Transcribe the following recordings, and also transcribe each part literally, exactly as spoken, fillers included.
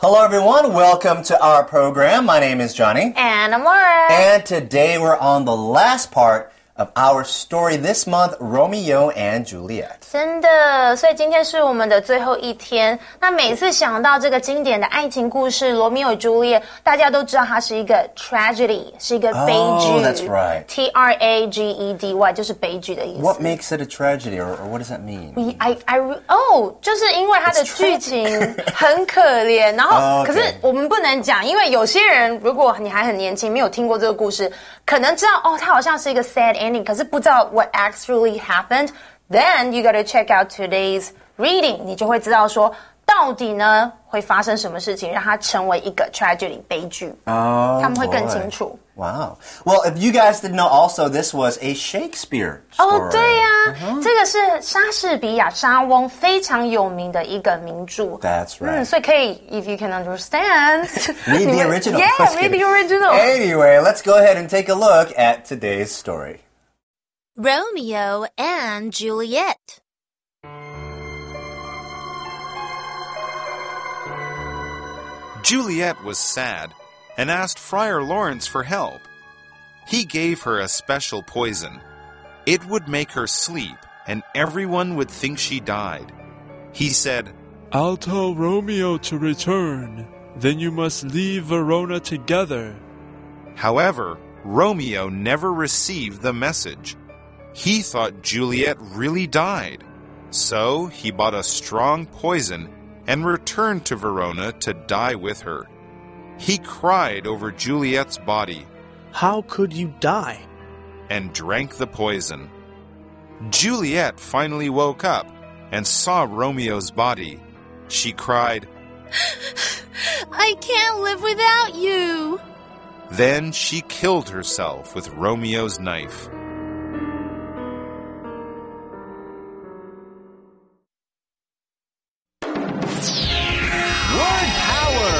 Hello, everyone. Welcome to our program. My name is Johnny. And I'm Laura. And today we're on the last part of our story this month, Romeo and Juliet. 真的，所以今天是我们的最后一天。那每次想到这个经典的爱情故事《罗密欧与朱丽叶》，大家都知道它是一个 tragedy， 是一个悲剧。 Oh, that's right. T R A G E D Y 就是悲剧的意思。 What makes it a tragedy, or, or what does that mean? We, I, I, oh, 就是因为它的剧情很可怜，然后、oh, okay. 可是我们不能讲，因为有些人如果你还很年轻，没有听过这个故事，可能知道哦，它好像是一个 sad ending， 可是不知道 what actually happened。Then you gotta check out today's reading， 你就会知道说到底呢会发生什么事情，让它成为一个 tragedy 悲剧。 Oh, 他们会更清楚。 Wow. Well, if you guys didn't know, also this was a Shakespeare story. 哦，对呀、啊 uh-huh. 这个是莎士比亚莎翁非常有名的一个名著。 That's right. 嗯，所以可以 if you can understand. Read the original. Yeah, read the original. Anyway, let's go ahead and take a look at today's story. Romeo and Juliet. Juliet was sad and asked Friar Lawrence for help. He gave her a special poison. It would make her sleep, and everyone would think she died. He said, "I'll tell Romeo to return. Then you must leave Verona together." However, Romeo never received the message. He thought Juliet really died. So he bought a strong poison and returned to Verona to die with her. He cried over Juliet's body. "How could you die?" And drank the poison. Juliet finally woke up and saw Romeo's body. She cried, "I can't live without you." Then she killed herself with Romeo's knife. Word power!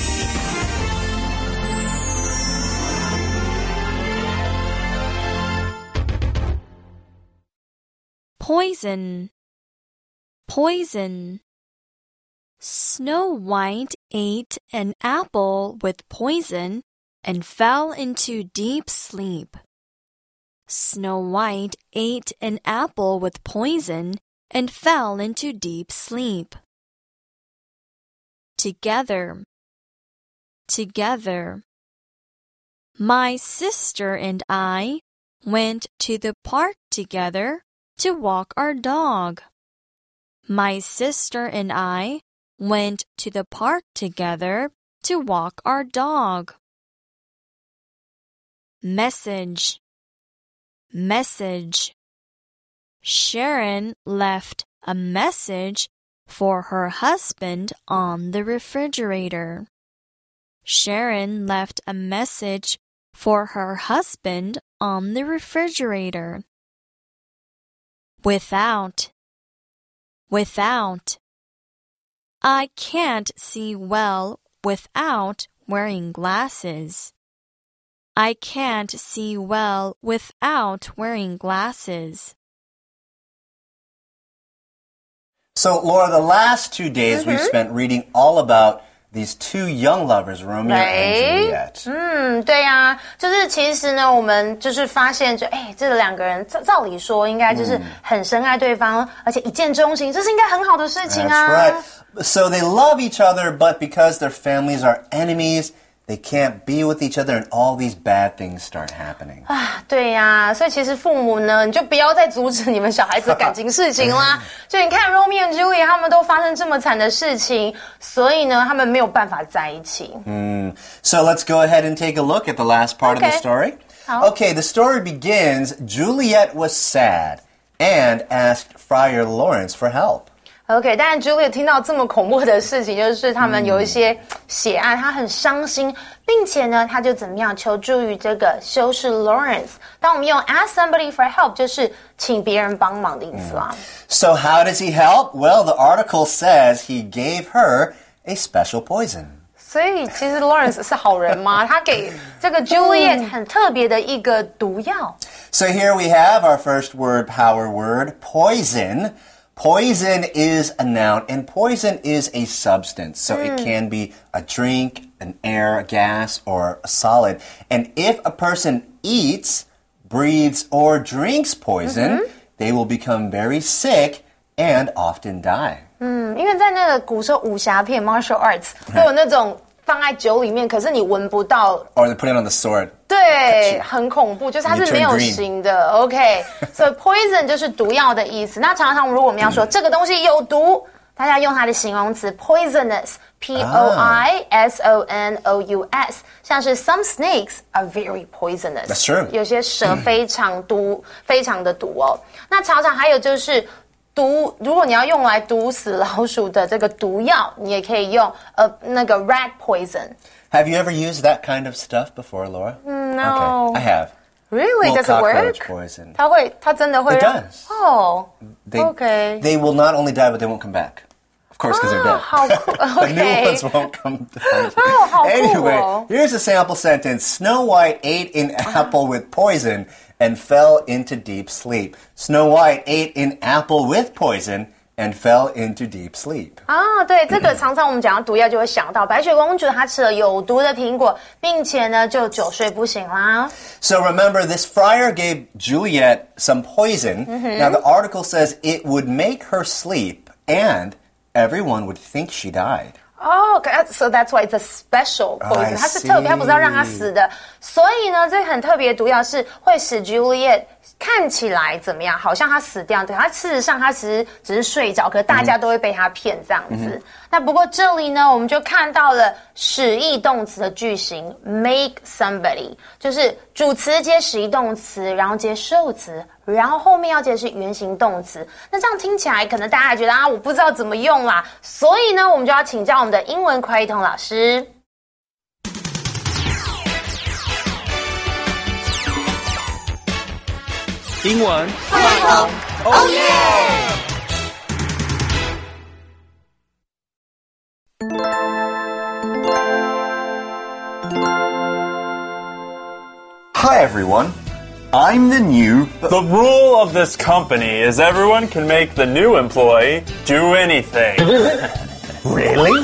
Poison. Poison. Snow White ate an apple with poison and fell into deep sleep. Snow White ate an apple with poison and fell into deep sleep. Together. Together. My sister and I went to the park together to walk our dog. My sister and I went to the park together to walk our dog. Message. Message. Sharon left a message for her husband on the refrigerator. Sharon left a message for her husband on the refrigerator. Without. Without. I can't see well without wearing glasses. I can't see well without wearing glasses. So, Laura, the last two days mm-hmm. we've spent reading all about these two young lovers, Romeo and Juliet. 嗯，对啊，就是其实呢，我们就是发现就，哎，这两个人照照理说应该就是很深爱对方，嗯、而且一见钟情，这是应该很好的事情啊。 That's right. So they love each other, but because their families are enemies, they can't be with each other, and all these bad things start happening. 啊，对呀、啊，所以其实父母呢，你就不要再阻止你们小孩子感情事情啦。就你看 Romeo and Juliet 他们都发生这么惨的事情，所以呢，他们没有办法在一起。 Mm. So let's go ahead and take a look at the last part okay. of the story. 好。 Okay, the story begins. Juliet was sad and asked Friar Lawrence for help. OK， 但 Juliet 听到这么恐怖的事情，就是他们有一些血案，他很伤心，并且呢，他就怎么样求助于这个修士 Lawrence。当我们用 ask somebody for help， 就是请别人帮忙的意思啊。 So how does he help? Well, the article says he gave her a special poison. 所以其实 Lawrence 是好人吗？他给这个 Juliet 很特别的一个毒药。 So here we have our first word power word, poison. Poison is a noun, and poison is a substance. So Mm. it can be a drink, an air, a gas, or a solid. And if a person eats, breathes, or drinks poison, Mm-hmm. they will become very sick and often die. 嗯，因为在那个古时候武侠片 martial arts 会有那种放在酒里面，可是你闻不到。 Or they put it on the sword. 对，很恐怖，就是它是没有形的。OK， 所以 poison 就是毒药的意思。那常常如果我们要说这个东西有毒，大家用它的形容词 poisonous，P O I S O N O U S， 像是 some snakes are very poisonous。 That's true。 有些蛇非常毒，非常的毒哦。那常常还有就是毒，如果你要用来毒死老鼠的这个毒药，你也可以用呃那个 rat poison。Have you ever used that kind of stuff before, Laura? No. Okay, I have. Really? Well, Does it work? Poison. 它会，它真的会 It 让 does. Oh, They, okay. They will not only die, but they won't come back. Of course, because they're dead. 好酷 The new Okay. ones won't come to find you. 哦，好酷哦。 Anyway, here's a sample sentence. Snow White ate an apple with poison and fell into deep sleep. Snow White ate an apple with poison and fell into deep sleep. 啊，对，这个常常我们讲到毒药就会想到白雪公主，她吃了有毒的苹果，并且呢就久睡不醒啦。 So remember, this friar gave Juliet some poison. Mm-hmm. Now the article says it would make her sleep and everyone would think she died. Oh, so that's why it's a special poison. I 它是特别，它不是要让她死的。所以呢，这个很特别的毒药是会使 Juliet 看起来怎么样？好像她死掉，对，她事实上她其实只是睡着，可是大家都会被她骗这样子。Mm-hmm. 那不过这里呢，我们就看到了使役动词的句型 make somebody， 就是主词接使役动词，然后接受词，然后后面要接的是原形动词。那这样听起来，可能大家觉得啊，我不知道怎么用啦。所以呢，我们就要请教我们的英文快一通老师。 英文快一通，哦耶 ！Hi everyone, I'm the new... The rule of this company is everyone can make the new employee do anything. Really?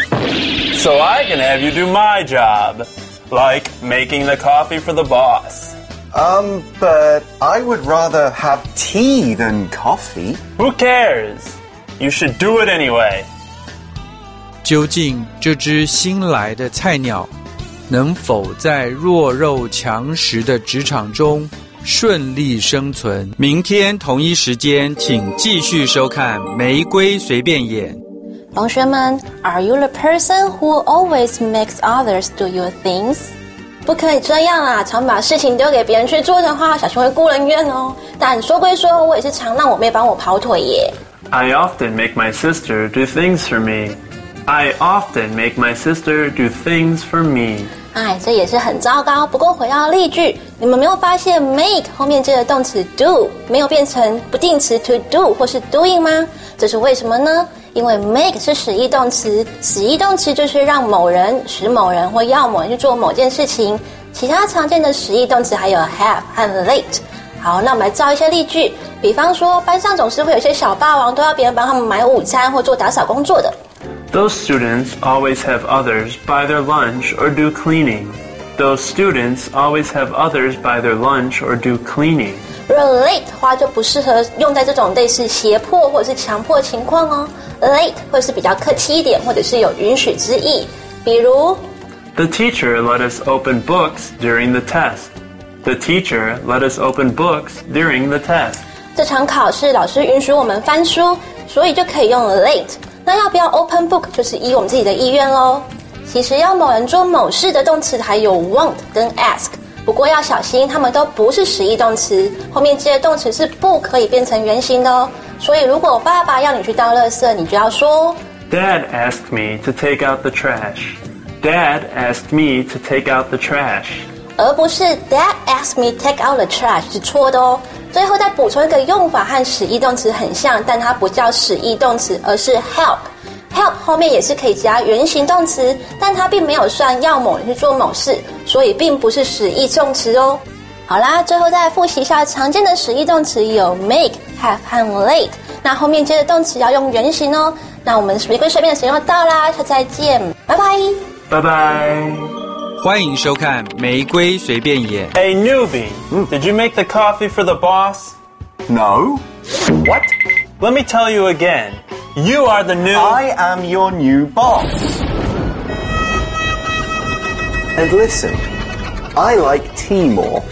So I can have you do my job, like making the coffee for the boss. Um, but I would rather have tea than coffee. Who cares? You should do it anyway. 究竟这只新来的菜鸟能否在弱肉强食的职场中顺利生存？明天同一时间，请继续收看《玫瑰随便演》。 同学们 ，Are you the person who always makes others do your things？ 不可以这样啊！常把事情丢给别人去做的话，小心会孤人院哦。但说归说，我也是常让我妹帮我跑腿耶。 I often make my sister do things for me. I often make my sister do things for me. 哎，这也是很糟糕。不过回到例句，你们没有发现 make 后面接的动词 do 没有变成不定词 to do 或是 doing 吗？这是为什么呢？因为 make 是使役动词，使役动词就是让某人、使某人或要某人去做某件事情。其他常见的使役动词还有 have 和 late。好，那我们来造一些例句。比方说，班上总是会有些小霸王，都要别人帮他们买午餐或做打扫工作的。 Those students always have others buy their lunch or do cleaning. Those students always have others buy their lunch or do cleaning. Relate 的话就不适合用在这种类似胁迫或者是强迫情况哦。Late 会是比较客气一点，或者是有允许之意。比如 The teacher let us open books during the test. The teacher let us open books during the test. 这场考试老师允许我们翻书，所以就可以用 late。那要不要 open book 就是依我们自己的意愿咯。其实要某人做某事的动词还有 want 跟 ask， 不过要小心，它们都不是使役动词，后面接的动词是不可以变成原形的哦。所以如果爸爸要你去倒垃圾，你就要说 Dad asked me to take out the trash. Dad asked me to take out the trash. 而不是 Dad asked me take out the trash 是错的哦。最后再补充一个用法和使役动词很像，但它不叫使役动词，而是 help。help 后面也是可以加原形动词，但它并没有算要某人去做某事，所以并不是使役动词哦。好啦，最后再复习一下常见的使役动词有 make have 和 late。那后面接的动词要用原形哦。那我们玫瑰随便的时间又到啦，下次再见，拜拜， 拜拜。 欢迎收看《玫瑰随便演》。 Hey newbie, did you make the coffee for the boss? No. What? Let me tell you again. You are the new... I am your new boss. And listen, I like tea more.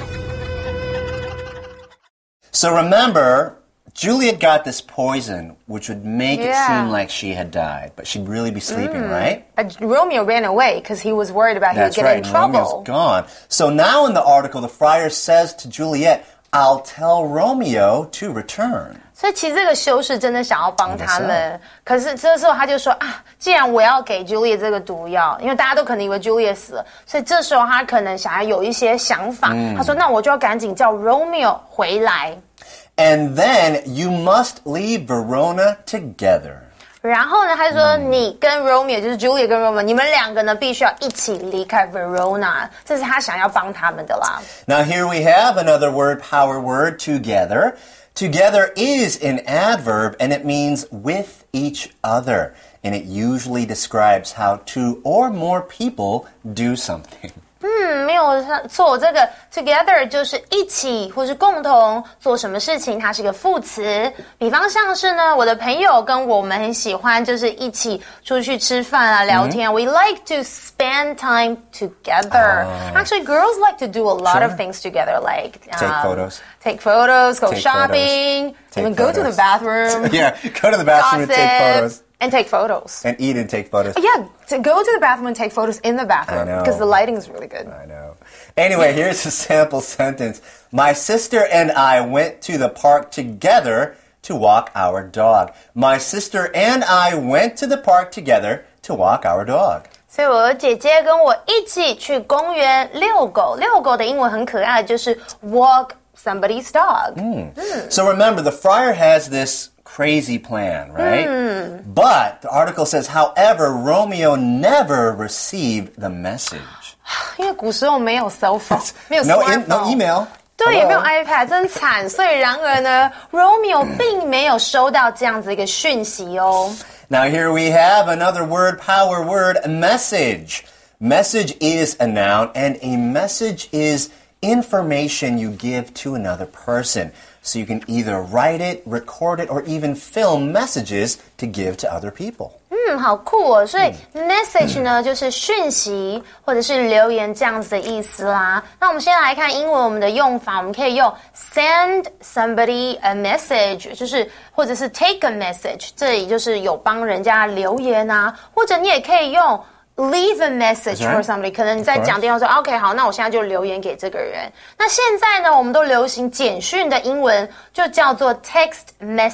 So remember, Juliet got this poison, which would make yeah. it seem like she had died, but she'd really be sleeping, mm. right? But Romeo ran away because he was worried about That's he would get right, in trouble. Romeo's gone. So now in the article, the friar says to Juliet, I'll tell Romeo to return. 所以其实这个修士真的想要帮他们，可是这时候他就说啊，既然我要给 Juliet 这个毒药，因为大家都可能以为 Juliet 死了，所以这时候他可能想要有一些想法。嗯、他说：“那我就要赶紧叫 Romeo 回来。” And then you must leave Verona together. 然后呢，他就说你跟 Romeo 就是 Juliet 跟 Romeo， 你们两个呢必须要一起离开 Verona， 这是他想要帮他们的啦。 Now here we have another word, power word, together. Together is an adverb and it means with each other. And it usually describes how two or more people do something. 嗯，没有错，这个 together 就是一起或是共同做什么事情，它是一个副词。比方像是呢，我的朋友跟我们很喜欢就是一起出去吃饭啊、聊天啊。Mm-hmm. We like to spend time together. Uh, Actually, girls like to do a lot sure. of things together, like take um, photos. Take photos, go take shopping, photos, even photos. go to the bathroom. Yeah, go to the bathroom gossip, and take photos. And take photos. And eat and take photos. Yeah, to go to the bathroom and take photos in the bathroom. I know. Because the lighting is really good. I know. Anyway, here's a sample sentence. My sister and I went to the park together to walk our dog. My sister and I went to the park together to walk our dog. 所以我的姐姐跟我一起去公园遛狗。遛狗的英文很可爱，就是 walk somebody's dog. Mm. Mm. So remember, the friar has this crazy plan, right? Mm. But the article says, however, Romeo never received the message. 因为古时候没有 cell phone， 没有 no, smartphone， in, no email. 对，也没有 iPad， 真惨。所以然而呢 ，Romeo 并没有收到这样子一个讯息哦。 Now here we have another word, power word, message. Message is a noun, and a message is information you give to another person. So you can either write it, record it, or even film messages to give to other people. 嗯，好酷哦！所以 message 呢，就是讯息或者是留言这样子的意思啦。那我们先来看英文我们的用法，我们可以用 send somebody a message， 就是或者是 take a message， 这里就是有帮人家留言啊，或者你也可以用leave a message for somebody， 可能你在讲电话说 OK 好，那我现在就留言给这个人。那现在呢，我们都流行简讯的英文就叫做 text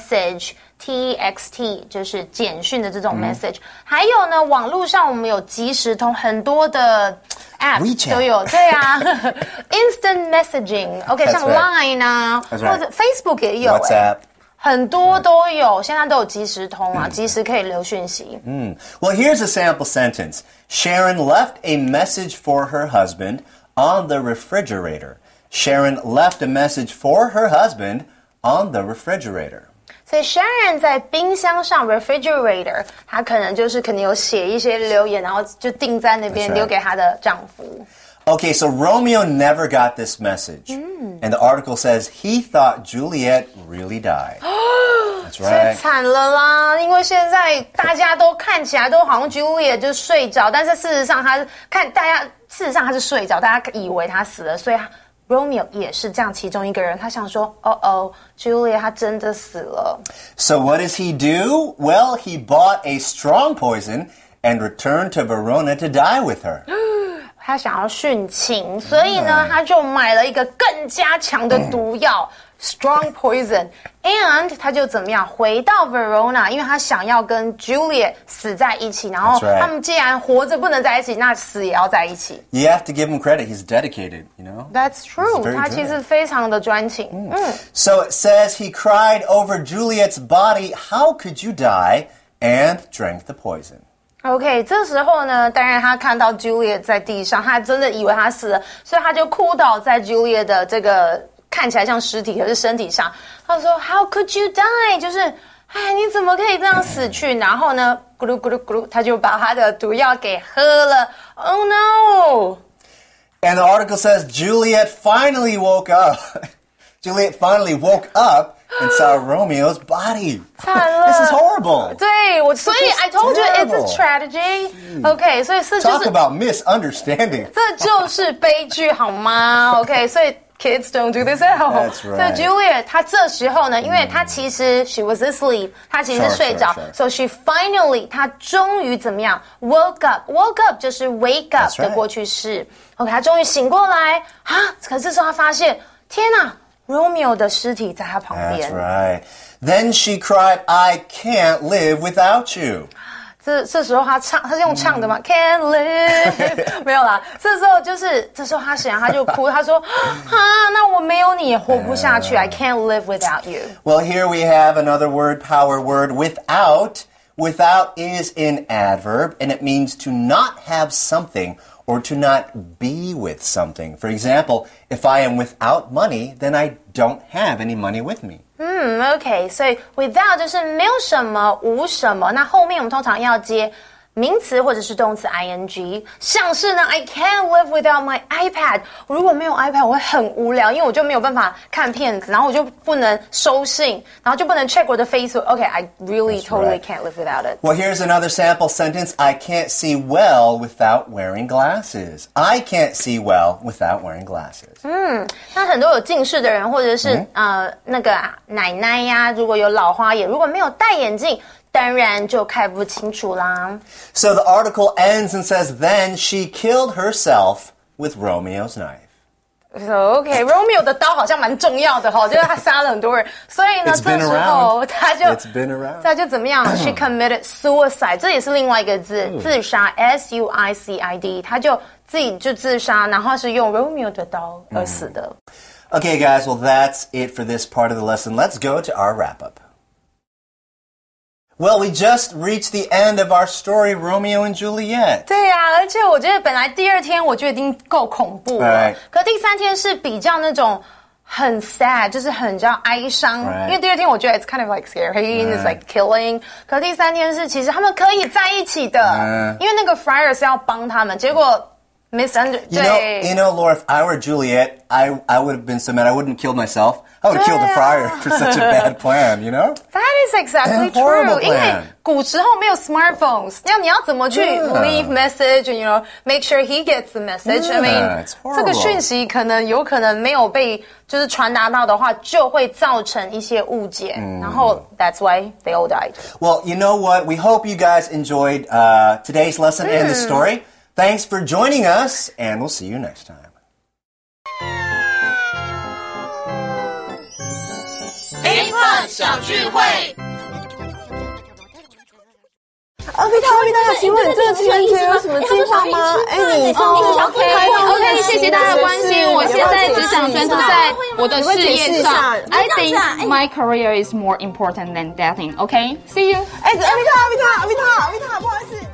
message。T X T 就是简讯的这种 message，、嗯、还有呢，网络上我们有即时通，很多的 app 都有，对啊，instant messaging，OK，、okay, 像 Line 啊， right. 或者 Facebook 也有 ，WhatsApp， 很多都有，现在都有即时通啊，即时可以留讯息。 嗯 ，Well, here's a sample sentence. Sharon left a message for her husband on the refrigerator. Sharon left a message for her husband on the refrigerator. 所以 Sharon 在冰箱上 refrigerator， 她可能就是可能有写一些留言，然后就钉在那边， right. 留给她的丈夫。 Okay, so Romeo never got this message. Mm. And the article says he thought Juliet really died. That's right. 惨了啦，因为现在大家都看起来都好像 Juliet 就睡着，但是事实上他看大家事实上他是睡着，大家以为他死了，所以他Romeo 也是这样其中一个人，他想说，哦哦 ，Julia 她真的死了。 So what does he do? Well, he bought a strong poison and returned to Verona to die with her. 他想要殉情，所以呢，他就买了一个更加强的毒药。Strong poison, and 他就怎么样回到 Verona， 因为他想要跟 Juliet 死在一起，然后他们既然活着不能在一起，那死也要在一起。 You have to give him credit. He's dedicated, you know. That's true. 他其实非常的专情。嗯。嗯 So it says he cried over Juliet's body, "How could you die?" and drank the poison. OK， 这时候呢，当然他看到 Juliet 在地上，他真的以为他死了，所以他就哭倒在 Juliet 的这个。 看起来像尸体，可是身体上，他说 How could you die？ 就是，哎，你怎么可以这样死去？然后呢，咕噜咕噜咕噜，他就把他的毒药给喝了。Oh no！And the article says Juliet finally woke up. Juliet finally woke up and saw Romeo's body. This is horrible. 对，我所以 I told you it's a tragedy. OK， 所以是就是 Talk about misunderstanding. 这就是悲剧好吗 ？OK， 所以 kids don't do this at home. That's right. So Juliet 她这时候呢，因为她其实 she was asleep， 她其实是睡着 sure, sure, sure. So she finally 她终于怎么样 woke up woke up 就是 wake up That's right. 的过去式。OK， 她终于醒过来啊！可是这时候她发现，天哪！ Romeo 的尸体在他旁边。 That's right. Then she cried, "I can't live without you." 这这时候他唱，他是用唱的吗 ？Can't live 没有啦。这时候就是这时候他醒来，他就哭，他说：“啊，那我没有你也活不下去。I can't live without you." Well, here we have another word power word, without. Without is an adverb, and it means to not have something or to not be with something. For example, if I am without money, then I don't have any money with me. 嗯 ，OK， 所以 without 就是没有什么，无什么。那后面我们通常要接名词或者是动词 ing， 像是呢 I can't live without my iPad。如果没有 iPad， 我会很无聊，因为我就没有办法看片子，然后我就不能收信，然后就不能 check 我的 Facebook。OK，I really That's totally right. can't live without it. Well, here's another sample sentence. I can't see well without wearing glasses. I can't see well without wearing glasses. 嗯，那很多有近视的人，或者是、嗯、呃那个奶奶呀，如果有老花眼，如果没有戴眼镜。当然就看不清楚啦。 So the article ends and says, then she killed herself with Romeo's knife. So, OK, Romeo 的刀好像蛮重要的哈，就是他杀了很多人，所以呢， It's 这 been 时候 around. 他就 It's been around. 他就怎么样？She committed suicide， 这也是另外一个字，自杀 ，S U I C I D， 他就自己就自杀，然后是用 Romeo 的刀而死的。 Okay, guys, well, that's it for this part of the lesson. Let's go to our wrap-up. Well, we just reached the end of our story, Romeo and Juliet. 对啊，而且我觉得本来第二天我觉得已经够恐怖了， Right. 可第三天是比较那种很 sad， 就是很比较哀伤。 Right. 因为第二天我觉得 it's kind of like scary, it's like killing。可第三天是其实他们可以在一起的， Right. 因为那个 Friar 是要帮他们，结果 misunderstood。 You know, you know, Laura, if I were Juliet, I I would have been so mad I wouldn't have killed myself. I would have killed the friar for such a bad plan, you know? That is exactly Horrible true. 因为 plan. 古时候没有 smartphones， 要你要怎么去 Yeah. leave message and you know make sure he gets the message. I Yeah, mean， it's horrible. 这个讯息可能有可能没有被就是传达到的话，就会造成一些误解。然后 that's why they all died. Well, you know what? We hope you guys enjoyed uh, today's lesson and the story. Thanks for joining us, and we'll see you next time. A Plus 小聚会。 啊，维塔，维塔，请问这个情人节有什么计划吗？哎，你上次想拍到 OK， 谢谢大家的关心。我现在只想专注在我的事业上。I think my career is more important than dating. OK，see you。 哎，维塔，维塔，维塔，维塔，不好意思。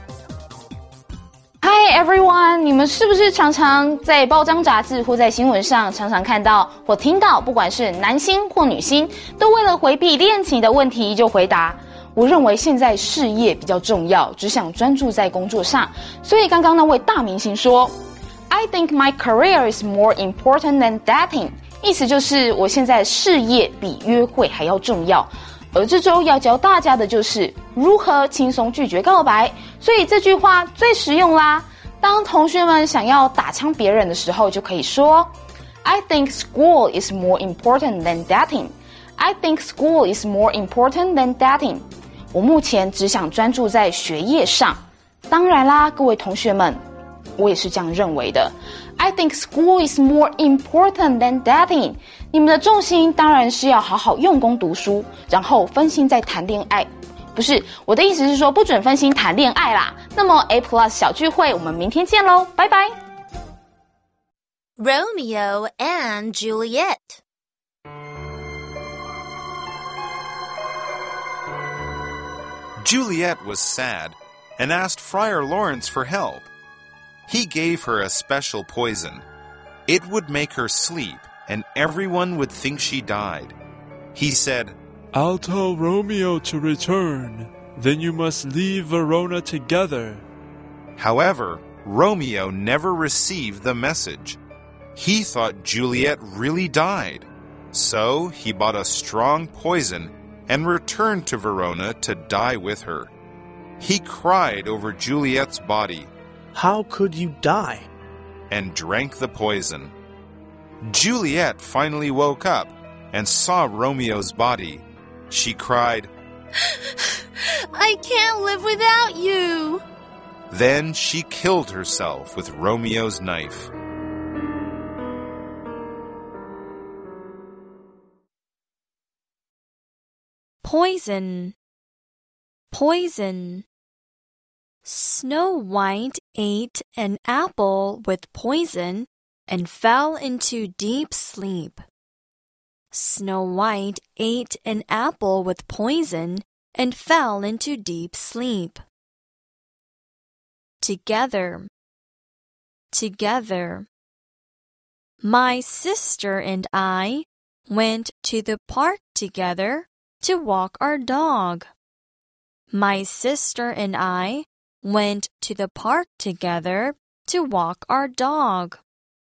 Hi everyone， 你们是不是常常在报章杂志或在新闻上常常看到或听到，不管是男星或女星，都为了回避恋情的问题就回答，我认为现在事业比较重要，只想专注在工作上。所以刚刚那位大明星说 I think my career is more important than dating， 意思就是我现在事业比约会还要重要。而这周要教大家的就是如何轻松拒绝告白，所以这句话最实用啦。当同学们想要打枪别人的时候，就可以说 I think school is more important than dating. I think school is more important than dating. 我目前只想专注在学业上。当然啦，各位同学们，我也是这样认为的。I think school is more important than dating. 你们的重心当然是要好好用功读书，然后分心在谈恋爱。不是，我的意思是说不准分心谈恋爱啦。那么 A Plus 小聚会，我们明天见喽，拜拜。 Romeo and Juliet. Juliet was sad and asked Friar Lawrence for help. He gave her a special poison. It would make her sleep and everyone would think she died. He said, I'll tell Romeo to return. Then you must leave Verona together. However, Romeo never received the message. He thought Juliet really died. So he bought a strong poison and returned to Verona to die with her. He cried over Juliet's body. How could you die? And drank the poison. Juliet finally woke up and saw Romeo's body. She cried, I can't live without you. Then she killed herself with Romeo's knife. Poison. Poison. Snow White ate an apple with poison and fell into deep sleep. Snow White ate an apple with poison and fell into deep sleep. Together. Together. My sister and I went to the park together to walk our dog. My sister and I went to the park together to walk our dog.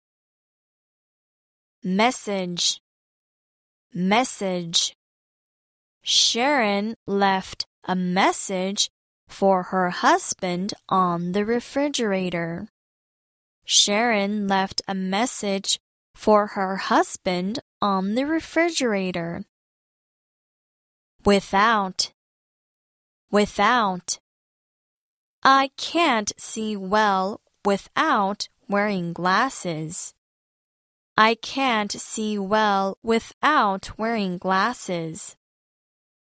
Message. Message. Sharon left a message for her husband on the refrigerator. Sharon left a message for her husband on the refrigerator. Without. Without. I can't see well without wearing glasses. I can't see well without wearing glasses.